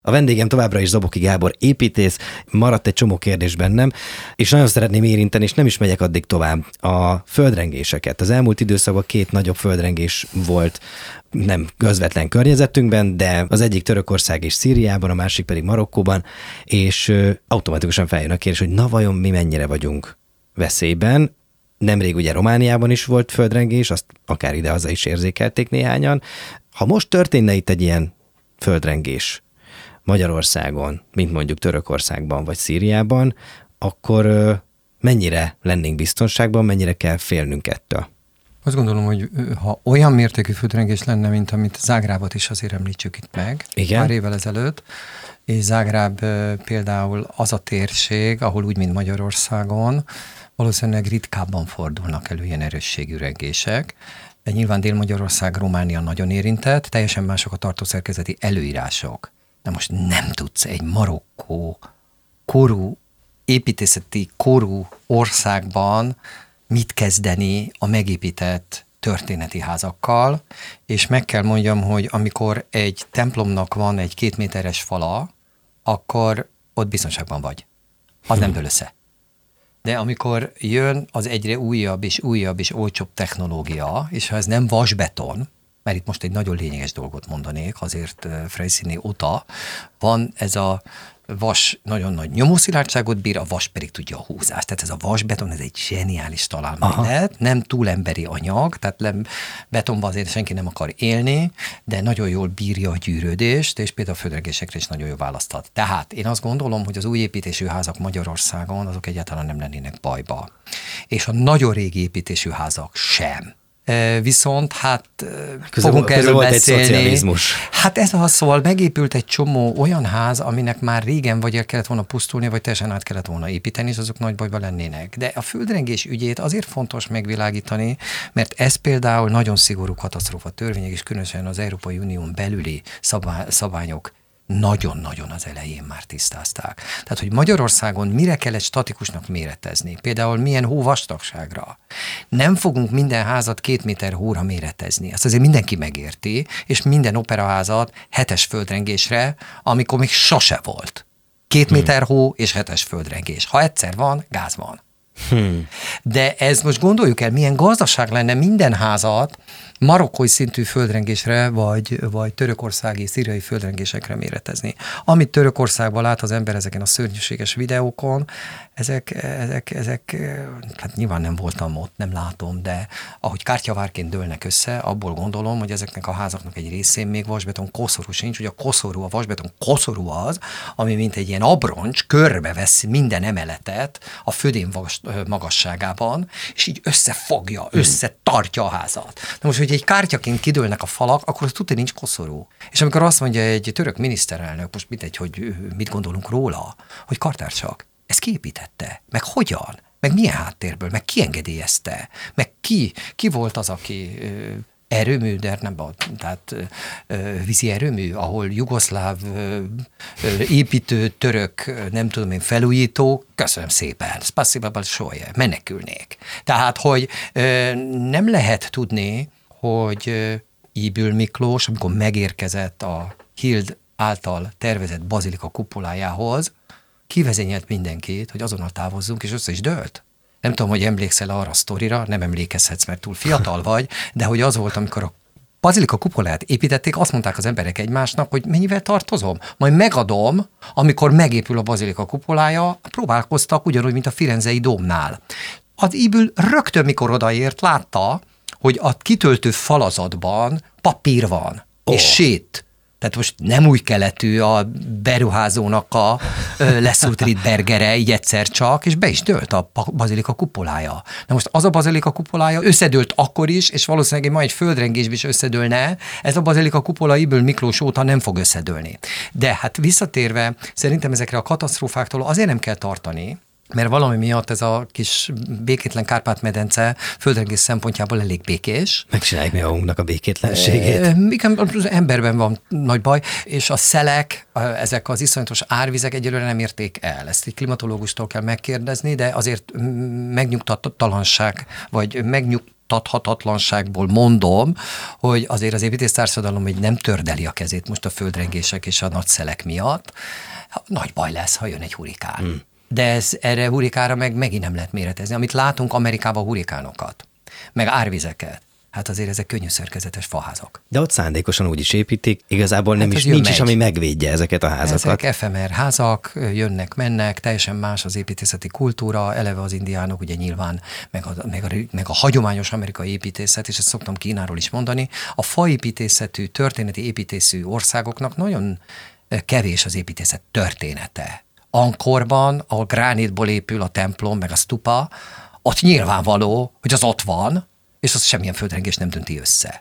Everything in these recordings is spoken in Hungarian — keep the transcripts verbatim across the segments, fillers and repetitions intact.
A vendégem továbbra is Zaboki Gábor építész, maradt egy csomó kérdés bennem, és nagyon szeretném érinteni, és nem is megyek addig tovább, a földrengéseket. Az elmúlt időszakban két nagyobb földrengés volt, nem közvetlen környezetünkben, de az egyik Törökország és Szíriában, a másik pedig Marokkóban, és automatikusan feljön a kérdés, hogy na vajon mi mennyire vagyunk veszélyben. Nemrég ugye Romániában is volt földrengés, azt akár idehaza is érzékelték néhányan. Ha most történne itt egy ilyen földrengés Magyarországon, mint mondjuk Törökországban vagy Szíriában, akkor mennyire lennénk biztonságban, mennyire kell félnünk ettől? Azt gondolom, hogy ha olyan mértékű földrengés lenne, mint amit Zágrábot is azért említsük itt meg, igen? Pár évvel ezelőtt, és Zágráb például az a térség, ahol úgy, mint Magyarországon, valószínűleg ritkábban fordulnak elő ilyen erősségű rengések. Nyilván Dél-Magyarország, Románia nagyon érintett, teljesen mások a tartószerkezeti előírások. De most nem tudsz egy Marokkó korú, építészeti korú országban mit kezdeni a megépített történeti házakkal, és meg kell mondjam, hogy amikor egy templomnak van egy két méteres fala, akkor ott biztonságban vagy. Az nem dől össze. De amikor jön az egyre újabb és újabb és olcsóbb technológia, és ha ez nem vasbeton, mert itt most egy nagyon lényeges dolgot mondanék, azért Freyciné óta van ez a vas nagyon nagy nyomószilárdságot bír, a vas pedig tudja a húzást. Tehát ez a vasbeton, ez egy zseniális találmány lehet, nem túl emberi anyag, tehát nem, betonban azért senki nem akar élni, de nagyon jól bírja a gyűrődést, és például a földrengésekre is nagyon jól választhat. Tehát én azt gondolom, hogy az új építésű házak Magyarországon, azok egyáltalán nem lennének bajba. És a nagyon régi építésű házak sem. Viszont hát Köze, fogunk erről volt beszélni. Egy szocializmus. Hát ez az, szóval megépült egy csomó olyan ház, aminek már régen vagy el kellett volna pusztulni, vagy teljesen át kellett volna építeni, és azok nagy bajban lennének. De a földrengés ügyét azért fontos megvilágítani, mert ez például nagyon szigorú katasztrófa törvények, és különösen az Európai Unión belüli szabály, szabályok nagyon-nagyon az elején már tisztázták. Tehát, hogy Magyarországon mire kell egy statikusnak méretezni, például milyen hóvastagságra. Nem fogunk minden házat két méter hóra méretezni. Ezt azért mindenki megérti, és minden operaházat hetes földrengésre, amikor még sose volt. Két hmm. méter hó és hetes földrengés. Ha egyszer van, gáz van. Hmm. De ez most gondoljuk el, milyen gazdaság lenne minden házat marokkói szintű földrengésre, vagy, vagy törökországi, szíriai földrengésekre méretezni. Amit Törökországban lát az ember ezeken a szörnyűséges videókon, ezek, ezek, ezek, hát nyilván nem voltam ott, nem látom, de ahogy kártyavárként dőlnek össze, abból gondolom, hogy ezeknek a házaknak egy részén még vasbeton koszorú sincs, ugye a koszorú, a vasbeton koszorú az, ami mint egy ilyen abroncs körbevesz minden emeletet a födém magasságában, és így összefogja, összetartja a házat. Na most, hogy egy kártyaként kidőlnek a falak, akkor tudni nincs koszorú. És amikor azt mondja egy török miniszterelnök, most mindegy, hogy mit gondolunk róla, hogy kartársak, ezt ki építette? Meg hogyan? Meg milyen háttérből? Meg ki engedélyezte? Meg ki, ki volt az, aki ö, erőmű, de nem volt, tehát ö, vízi erőmű, ahol jugoszláv ö, ö, építő, török, nem tudom én, felújító, köszönöm szépen, spasiba balsóje, menekülnék. Tehát, hogy ö, nem lehet tudni, hogy Ybül Miklós, amikor megérkezett a Hild által tervezett bazilika kupolájához, kivezényelt mindenkit, hogy azonnal távozzunk, és össze is dőlt. Nem tudom, hogy emlékszel arra a sztorira, nem emlékezhetsz, mert túl fiatal vagy, de hogy az volt, amikor a bazilika kupoláját építették, azt mondták az emberek egymásnak, hogy mennyivel tartozom, majd megadom, amikor megépül a bazilika kupolája, próbálkoztak ugyanúgy, mint a firenzei dómnál. Az Ybül rögtön, mikor odaért, látta, hogy a kitöltő falazatban papír van, oh. és sét. Tehát most nem új keletű a beruházónak a leszúrt Rittbergere, így egyszer csak, és be is dőlt a bazilika kupolája. Na most az a bazilika kupolája összedőlt akkor is, és valószínűleg ma egy földrengésben is összedőlne, ez a bazilika kupola Ybül Miklós óta nem fog összedőlni. De hát visszatérve, szerintem ezekre a katasztrófáktól azért nem kell tartani, mert valami miatt ez a kis békétlen Kárpát-medence földrengés szempontjából elég békés. Megcsináljuk mi magunknak a békétlenségét. Igen, az emberben van nagy baj, és a szelek, ezek az iszonyatos árvizek egyelőre nem érték el. Ezt egy klimatológustól kell megkérdezni, de azért megnyugtalanság, vagy megnyug elfogadtathatatlanságból mondom, hogy azért az építésztársadalom hogy nem tördeli a kezét most a földrengések és a nagy szelek miatt. Nagy baj lesz, ha jön egy hurikán. Hmm. De ez, erre hurikára meg megint nem lehet méretezni. Amit látunk Amerikában hurikánokat, meg árvizeket, hát azért ezek könnyű szerkezetes faházak. De ott szándékosan úgy is építik, igazából nem hát is, nincs megy. is, ami megvédje ezeket a házakat. Ezek ef em er házak, jönnek, mennek, teljesen más az építészeti kultúra, eleve az indiánok ugye nyilván, meg a, meg a, meg a hagyományos amerikai építészet, és ezt szoktam Kínáról is mondani, a faépítészetű, történeti építészű országoknak nagyon kevés az építészet története. Angkorban, ahol gránitból épül a templom, meg a stupa, ott nyilvánvaló, hogy az ott van, és az semmilyen földrengés nem dönti össze.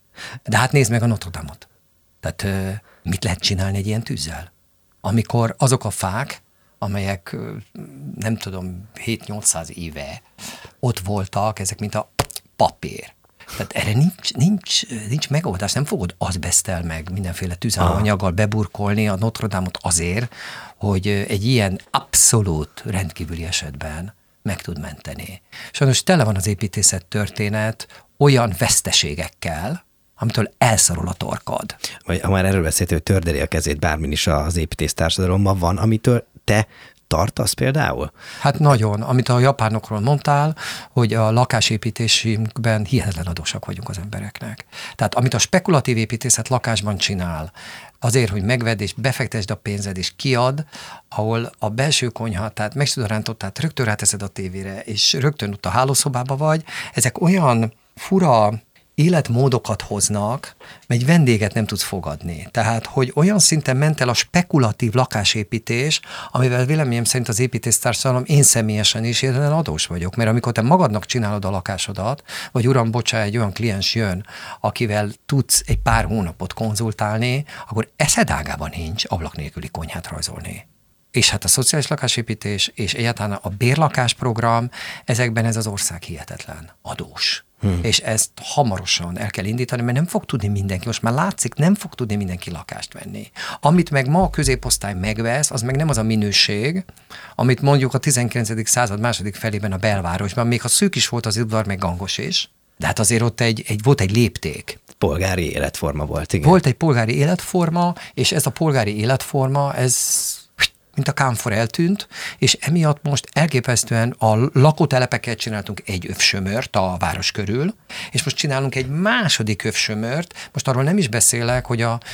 De hát nézd meg a Notre Dame-ot. Tehát mit lehet csinálni egy ilyen tűzzel? Amikor azok a fák, amelyek nem tudom, hét-nyolcszáz éve ott voltak, ezek mint a papír. Tehát erre nincs, nincs, nincs megoldás, nem fogod azbesztel meg mindenféle tüzelőanyaggal beburkolni a Notre Dame-ot azért, hogy egy ilyen abszolút rendkívüli esetben meg tud menteni. Sajnos tele van az építészet történet olyan veszteségekkel, amitől elszorul a torkod. Vagy ha már erről beszélt, hogy tördeli a kezét bármin is az építésztársadalom, ma van, amitől te tartasz például? Hát nagyon. Amit a japánokról mondtál, hogy a lakásépítésünkben hihetetlen adósak vagyunk az embereknek. Tehát amit a spekulatív építészet lakásban csinál, azért, hogy megvedd és befektesd a pénzed és kiad, ahol a belső konyha, tehát megsudorántott, tehát rögtön ráteszed a tévére, és rögtön ott a hálószobába vagy, ezek olyan fura életmódokat hoznak, mert egy vendéget nem tudsz fogadni. Tehát, hogy olyan szinten ment el a spekulatív lakásépítés, amivel véleményem szerint az építésztársadalom, én személyesen is érden adós vagyok, mert amikor te magadnak csinálod a lakásodat, vagy uram, bocsá, egy olyan kliens jön, akivel tudsz egy pár hónapot konzultálni, akkor eszedágában nincs ablak nélküli konyhát rajzolni. És hát a szociális lakásépítés és egyáltalán a bérlakásprogram, ezekben ez az ország hihetetlen adós. Hmm. És ezt hamarosan el kell indítani, mert nem fog tudni mindenki, most már látszik, nem fog tudni mindenki lakást venni. Amit meg ma a középosztály megvesz, az meg nem az a minőség, amit mondjuk a tizenkilencedik század második felében a belvárosban, még ha szűk is volt az udvar, meg gangos is, de hát azért ott egy, egy, volt egy lépték. Polgári életforma volt, igen. Volt egy polgári életforma, és ez a polgári életforma, ez mint a kámfor eltűnt, és emiatt most elképesztően a lakótelepeket csináltunk egy övsömört a város körül, és most csinálunk egy második övsömört, most arról nem is beszélek, hogy a,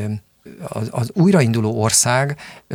az, az újrainduló ország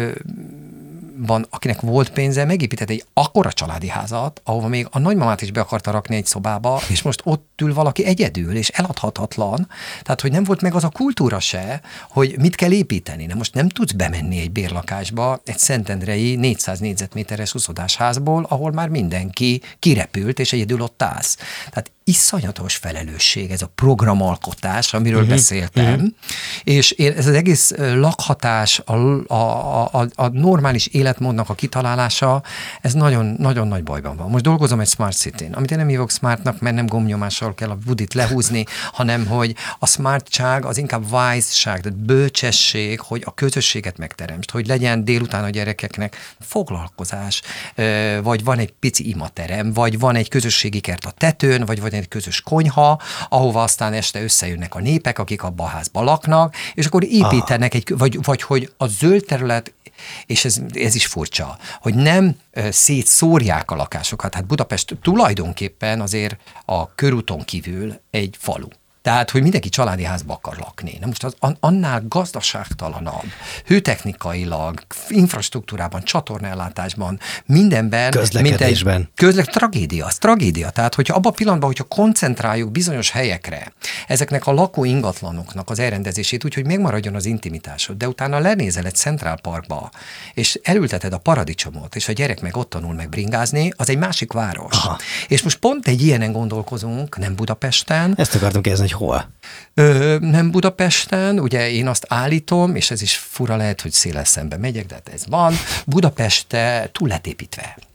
van, akinek volt pénze, megépített egy akkora családi házat, ahova még a nagymamát is be akarta rakni egy szobába, és most ott ül valaki egyedül, és eladhatatlan. Tehát, hogy nem volt meg az a kultúra se, hogy mit kell építeni. Na most nem tudsz bemenni egy bérlakásba, egy szentendrei négyszáz négyzetméteres huszodás házból, ahol már mindenki kirepült, és egyedül ott állsz. Tehát iszonyatos felelősség ez a programalkotás, amiről uh-huh, beszéltem, uh-huh. és ez az egész lakhatás, a, a, a, a normális életmódnak a kitalálása, ez nagyon, nagyon nagy bajban van. Most dolgozom egy Smart Cityn, amit én nem hívok smartnak, mert nem gombnyomással kell a budit lehúzni, hanem hogy a smartság az inkább wise-ság, tehát bölcsesség, hogy a közösséget megteremtsd, hogy legyen délután a gyerekeknek foglalkozás, vagy van egy pici imaterem, vagy van egy közösségi kert a tetőn, vagy vagy egy közös konyha, ahova aztán este összejönnek a népek, akik abban a házban laknak, és akkor építenek egy, vagy, vagy hogy a zöld terület, és ez, ez is furcsa, hogy nem szétszórják a lakásokat. Hát Budapest tulajdonképpen azért a körúton kívül egy falu. Tehát, hogy mindenki családi házba akar lakni. Na most az annál gazdaságtalanabb, hőtechnikailag, infrastruktúrában, csatornaellátásban, mindenben. Közlekedésben. Egy, közlek, tragédia, az tragédia. Tehát, hogyha abban a pillanatban, hogyha koncentráljuk bizonyos helyekre, ezeknek a lakó ingatlanoknak az elrendezését, úgyhogy megmaradjon az intimitásod, de utána lenézel egy Central Parkba, és elülteted a paradicsomot, és a gyerek meg ott tanul meg bringázni, az egy másik város. Aha. És most pont egy ilyenen gondolkozunk, nem Budapesten. Ezt akartam kérdezni, hogy hol? Ö, nem Budapesten, ugye én azt állítom, és ez is fura lehet, hogy széles szembe megyek, de ez van, Budapeste túl lett építve.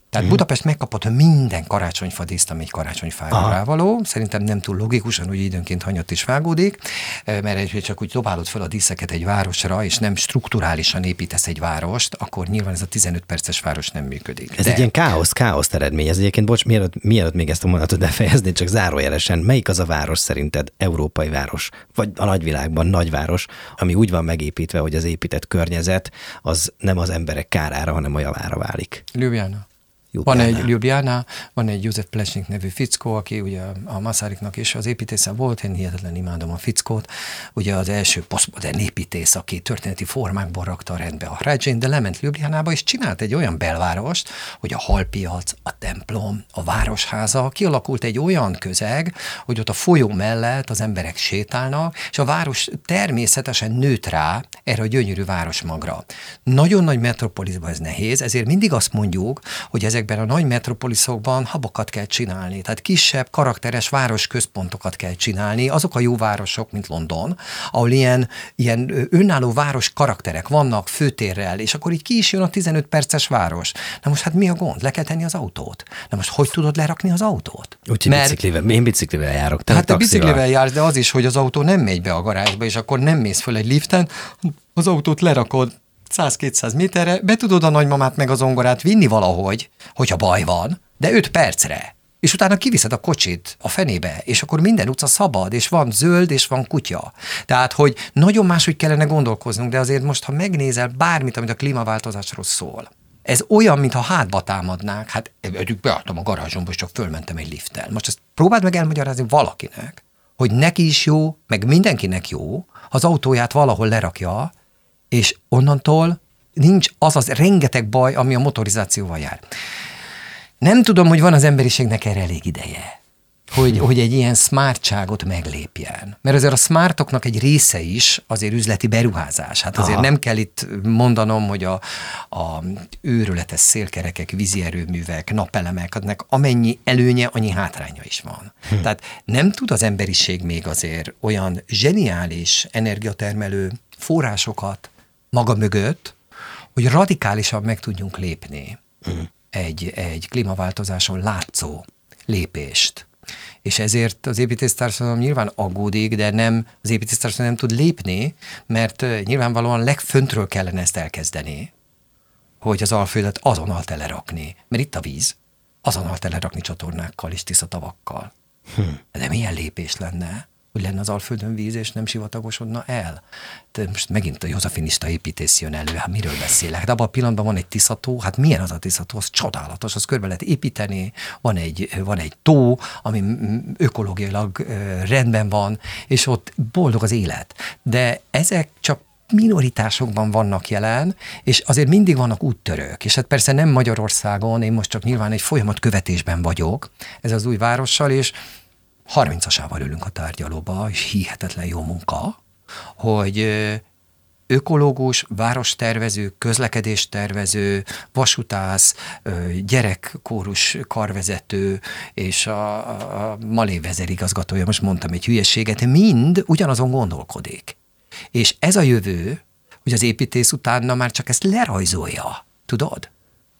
Tehát uh-huh. Budapest megkapott minden karácsonyfadíszt, ami egy karácsonyfára rávaló. Szerintem nem túl logikusan, hogy időnként hanyat is vágódik, mert csak úgy dobálod fel a díszeket egy városra, és nem strukturálisan építesz egy várost, akkor nyilván ez a tizenöt perces város nem működik. Ez De... egy ilyen káosz, káosz eredmény. Ez egyébként, bocs, mielőtt, mielőtt még ezt a mondatot befejezni, csak zárójelesen, melyik az a város szerinted, európai város, vagy a nagyvilágban nagyváros, ami úgy van megépítve, hogy az épített környezet az nem az emberek kárára, hanem a javára válik? Ljubljana. Ljubljana. Van egy Ljubljana, van egy József Plesnik nevű fickó, aki ugye a Masaryknak is az építésze volt, én hihetetlen imádom a fickót, ugye az első posztmodern építész, aki történeti formákból rakta rendbe a Hradzsén, de lement Ljubljanába, és csinált egy olyan belvárost, hogy a halpiac, a templom, a városháza, kialakult egy olyan közeg, hogy ott a folyó mellett az emberek sétálnak, és a város természetesen nőtt rá erre a gyönyörű városmagra. Nagyon nagy metropolisban ez nehéz, ezért mindig azt mondjuk, hogy ezekben a nagy metropoliszokban habokat kell csinálni, tehát kisebb, karakteres városközpontokat kell csinálni, azok a jó városok, mint London, ahol ilyen, ilyen önálló város karakterek vannak főtérrel, és akkor így ki is jön a tizenöt perces város. Na most hát mi a gond? Le kell tenni az autót. Na most hogy tudod lerakni az autót? Úgyhogy Mert... biciklivel, én biciklivel járok. Hát te biciklivel jársz, de az is, hogy az autó nem megy be a garázsba, és akkor nem mész föl egy liften, az autót lerakod száz-kétszáz méterre, be tudod a nagymamát meg a zongorát vinni valahogy, hogyha baj van, de öt percre. És utána kiviszed a kocsit a fenébe, és akkor minden utca szabad, és van zöld, és van kutya. Tehát, hogy nagyon máshogy kellene gondolkoznunk, de azért most, ha megnézel bármit, amit a klímaváltozásról szól, ez olyan, mintha hátba támadnák, hát eddig beálltam a garázsomba, és csak fölmentem egy lifttel. Most ezt próbáld meg elmagyarázni valakinek, hogy neki is jó, meg mindenkinek jó, az autóját valahol lerakja, és onnantól nincs az az rengeteg baj, ami a motorizációval jár. Nem tudom, hogy van az emberiségnek erre elég ideje, hogy, hogy egy ilyen smartságot meglépjen. Mert azért a smartoknak egy része is azért üzleti beruházás. Hát azért Aha. nem kell itt mondanom, hogy a, a őrületes szélkerekek, vízi erőművek, napelemek, adnak amennyi előnye, annyi hátránya is van. Hm. Tehát nem tud az emberiség még azért olyan zseniális energiatermelő forrásokat maga mögött, hogy radikálisan meg tudjunk lépni uh-huh. egy, egy klímaváltozáson látszó lépést. És ezért az építésztársadalom nyilván aggódik, de nem, az építésztársadalom nem tud lépni, mert nyilvánvalóan legföntről kellene ezt elkezdeni, hogy az Alföldet azonnal telerakni. Mert itt a víz, azonnal telerakni csatornákkal és tiszta tavakkal. Hmm. De milyen lépés lenne, hogy lenne az Alföldön víz, és nem sivatagosodna el. De most megint a józafinista építész jön elő, hát miről beszélek? Hát abban a pillanatban van egy tiszató, hát milyen az a tiszató? Az csodálatos, az körbe lehet építeni, van egy, van egy tó, ami ökológiailag rendben van, és ott boldog az élet. De ezek csak minoritásokban vannak jelen, és azért mindig vannak úttörők. És hát persze nem Magyarországon, én most csak nyilván egy folyamat követésben vagyok, ez az új várossal, és harmincasával ülünk a tárgyalóba, és hihetetlen jó munka, hogy ökológus, várostervező, közlekedéstervező, vasutász, gyerekkórus karvezető és a, a Malé vezérigazgatója, most mondtam egy hülyeséget, mind ugyanazon gondolkodik. És ez a jövő, hogy az építész utána már csak ezt lerajzolja. Tudod?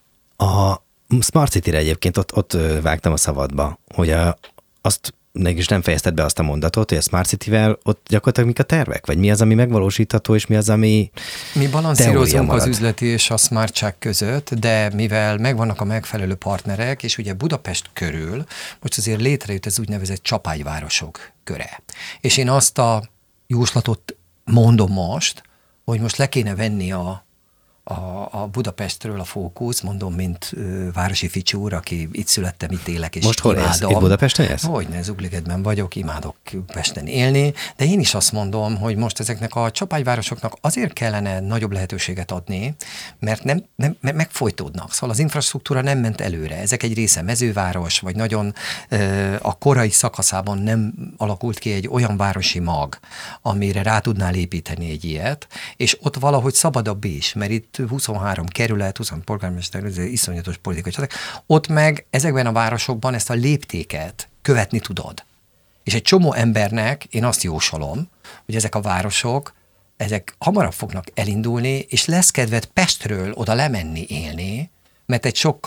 A Smart City-re egyébként ott, ott vágtam a szabadba, hogy a, azt mégis nem fejezted be azt a mondatot, hogy a Smart City-vel ott gyakorlatilag mik a tervek? Vagy mi az, ami megvalósítható, és mi az, ami Mi balanszírozunk az üzleti és a smartság között, de mivel megvannak a megfelelő partnerek, és ugye Budapest körül, most azért létrejött ez úgynevezett csapágyvárosok köre. És én azt a jóslatot mondom most, hogy most le kéne venni a A, a Budapestről a fókusz, mondom, mint ö, városi Ficsi úr, aki itt születtem, itt élek, és most hol élsz? Itt Budapesten élsz? Hogyne, Zugligedben vagyok, imádok Pesten élni, de én is azt mondom, hogy most ezeknek a csapágyvárosoknak azért kellene nagyobb lehetőséget adni, mert nem, nem megfojtódnak. Szóval az infrastruktúra nem ment előre. Ezek egy része mezőváros, vagy nagyon ö, a korai szakaszában nem alakult ki egy olyan városi mag, amire rá tudnál építeni egy ilyet, és ott valahogy szabadabb is, mert itt huszonhárom kerület, húsz polgármester, ez iszonyatos politikai csaták. Ott meg ezekben a városokban ezt a léptéket követni tudod. És egy csomó embernek én azt jósolom, hogy ezek a városok, ezek hamarabb fognak elindulni, és lesz kedved Pestről oda lemenni élni, mert egy sokkal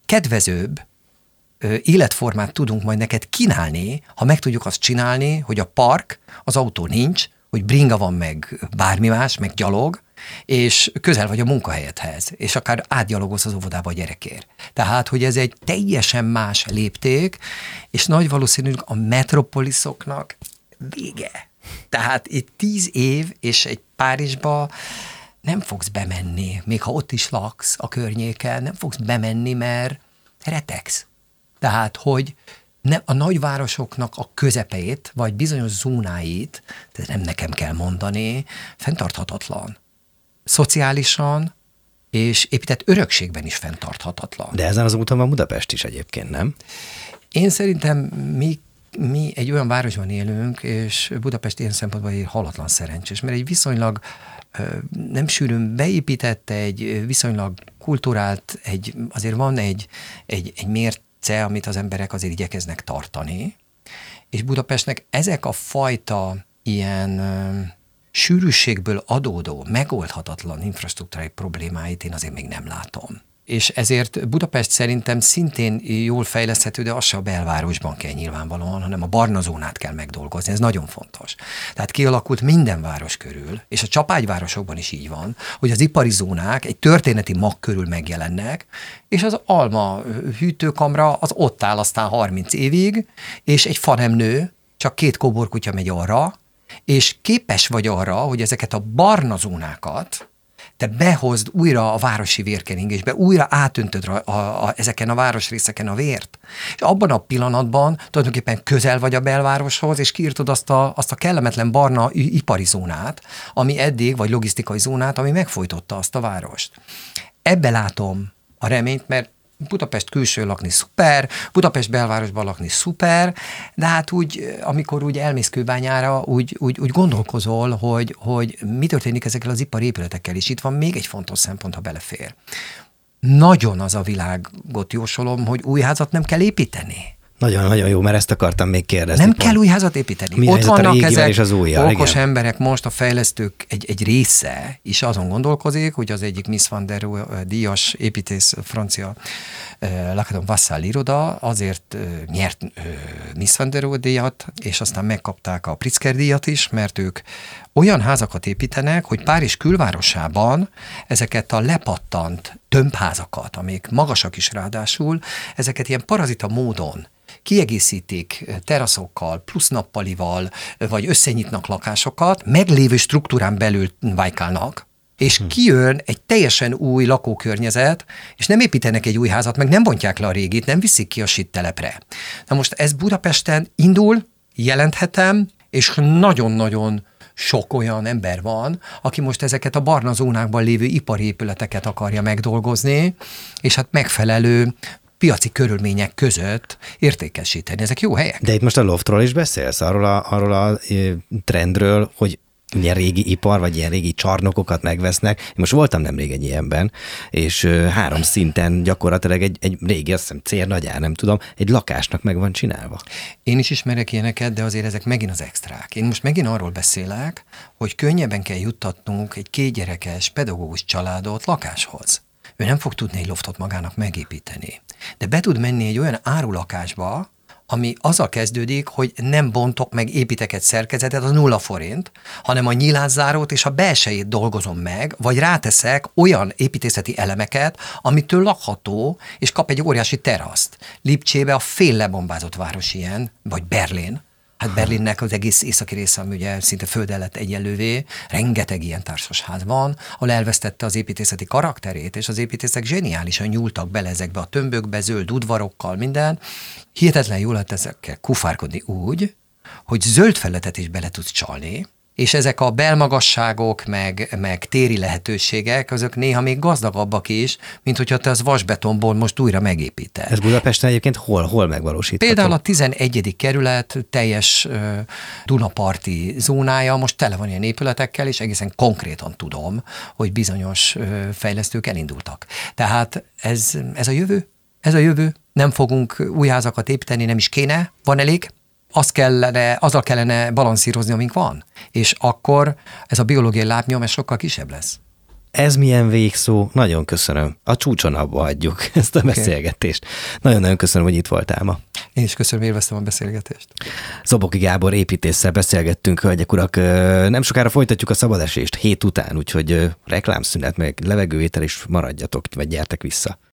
kedvezőbb ö, életformát tudunk majd neked kínálni, ha meg tudjuk azt csinálni, hogy a park, az autó nincs, hogy bringa van meg bármi más, meg gyalog, és közel vagy a munkahelyedhez, és akár átgyalogolsz az óvodába a gyerekért. Tehát, hogy ez egy teljesen más lépték, és nagy valószínűleg a metropoliszoknak vége. Tehát itt tíz év, és egy Párizsba nem fogsz bemenni, még ha ott is laksz a környéken, nem fogsz bemenni, mert retegsz. Tehát, hogy nem, a nagyvárosoknak a közepeit, vagy bizonyos zónáit, tehát nem nekem kell mondani, fenntarthatatlan. Szociálisan és épített örökségben is fenntarthatatlan. De ezen az úton van Budapest is egyébként, nem? Én szerintem mi, mi egy olyan városban élünk, és Budapest ilyen szempontból egy halatlan szerencsés, mert egy viszonylag nem sűrűn beépített, egy viszonylag kulturált, egy, azért van egy, egy, egy mérce, amit az emberek azért igyekeznek tartani, és Budapestnek ezek a fajta ilyen sűrűségből adódó, megoldhatatlan infrastruktúrai problémáit én azért még nem látom. És ezért Budapest szerintem szintén jól fejleszthető, de az se a belvárosban kell nyilvánvalóan, hanem a barna zónát kell megdolgozni, ez nagyon fontos. Tehát kialakult minden város körül, és a csapágyvárosokban is így van, hogy az ipari zónák egy történeti mag körül megjelennek, és az alma hűtőkamra az ott áll aztán harminc évig, és egy fa nem nő, csak két kóborkutya megy arra, és képes vagy arra, hogy ezeket a barna zónákat te behozd újra a városi vérkeringésbe, újra átöntöd a, a, a, ezeken a városrészeken a vért. És abban a pillanatban tulajdonképpen közel vagy a belvároshoz, és kiírtod azt a, azt a kellemetlen barna ipari zónát, ami eddig, vagy logisztikai zónát, ami megfojtotta azt a várost. Ebbe látom a reményt, mert Budapest külső lakni szuper, Budapest belvárosban lakni szuper, de hát úgy, amikor úgy elmész Kőbányára, úgy, úgy, úgy gondolkozol, hogy, hogy mi történik ezekkel az ipari épületekkel, és itt van még egy fontos szempont, ha belefér. Nagyon az a világot jósolom, hogy új házat nem kell építeni. Nagyon-nagyon jó, mert ezt akartam még kérdezni. Nem pont. kell új házat építeni. Mi Ott vannak ezek és az újjal, okos igen. emberek, most a fejlesztők egy, egy része is azon gondolkozik, hogy az egyik Miss van der Rohe díjas építész, francia Lacadon Vassal iroda azért nyert Miss van der Rohe díjat, és aztán megkapták a Pritzker díjat is, mert ők olyan házakat építenek, hogy Párizs külvárosában ezeket a lepattant tömbházakat, amik magasak is ráadásul, ezeket ilyen parazita módon kiegészítik teraszokkal, plusz nappalival, vagy összenyitnak lakásokat, meglévő struktúrán belül vájkálnak, és kijön egy teljesen új lakókörnyezet, és nem építenek egy új házat, meg nem bontják le a régit, nem viszik ki a sitt telepre. Na most ez Budapesten indul, jelenthetem, és nagyon-nagyon sok olyan ember van, aki most ezeket a barna zónákban lévő ipari épületeket akarja megdolgozni, és hát megfelelő piaci körülmények között értékesíteni. Ezek jó helyek. De itt most a loftról is beszélsz, arról a, arról a trendről, hogy ilyen régi ipar, vagy ilyen régi csarnokokat megvesznek. Én most voltam nemrég egy ilyenben, és három szinten gyakorlatilag egy, egy régi, azt hiszem cérnagyár, nem tudom, egy lakásnak meg van csinálva. Én is ismerek ilyeneket, de azért ezek megint az extrák. Én most megint arról beszélek, hogy könnyebben kell juttatnunk egy kétgyerekes pedagógus családot lakáshoz. Ő nem fog tudni egy loftot magának megépíteni. De be tud menni egy olyan árulakásba, ami azzal kezdődik, hogy nem bontok meg, építek egy szerkezetet, az nulla forint, hanem a nyilászárót és a belsejét dolgozom meg, vagy ráteszek olyan építészeti elemeket, amitől lakható, és kap egy óriási teraszt. Lipcsébe a fél lebombázott város ilyen, vagy Berlin. Hát Berlinnek az egész északi része, ami ugye szinte földdel lett egyenlővé, rengeteg ilyen társasház van, ahol elvesztette az építészeti karakterét, és az építészek zseniálisan nyúltak bele ezekbe a tömbökbe, zöld udvarokkal, minden. Hihetetlen jól lehet ezekkel kufárkodni úgy, hogy zöld felületet is bele tudsz csalni, és ezek a belmagasságok, meg, meg téri lehetőségek, azok néha még gazdagabbak is, mint hogyha te az vasbetonból most újra megépíted. Ez Budapesten egyébként hol, hol megvalósítható? Például a tizenegyedik kerület teljes uh, Dunaparti zónája most tele van ilyen épületekkel, és egészen konkrétan tudom, hogy bizonyos uh, fejlesztők elindultak. Tehát ez, ez a jövő, ez a jövő. Nem fogunk új házakat építeni, nem is kéne, van elég. Azt kellene, azzal kellene balanszírozni, amink van. És akkor ez a biológiai lábnyom ez sokkal kisebb lesz. Ez milyen végszó, nagyon köszönöm. A csúcson abba hagyjuk ezt a okay. beszélgetést. Nagyon-nagyon köszönöm, hogy itt voltál ma. Én is köszönöm, élveztem a beszélgetést. Zoboki Gábor építésszel beszélgettünk, hölgyek, urak. Nem sokára folytatjuk a szabadesést hét után, úgyhogy reklámszünet, meg levegővétel is maradjatok, vagy gyertek vissza.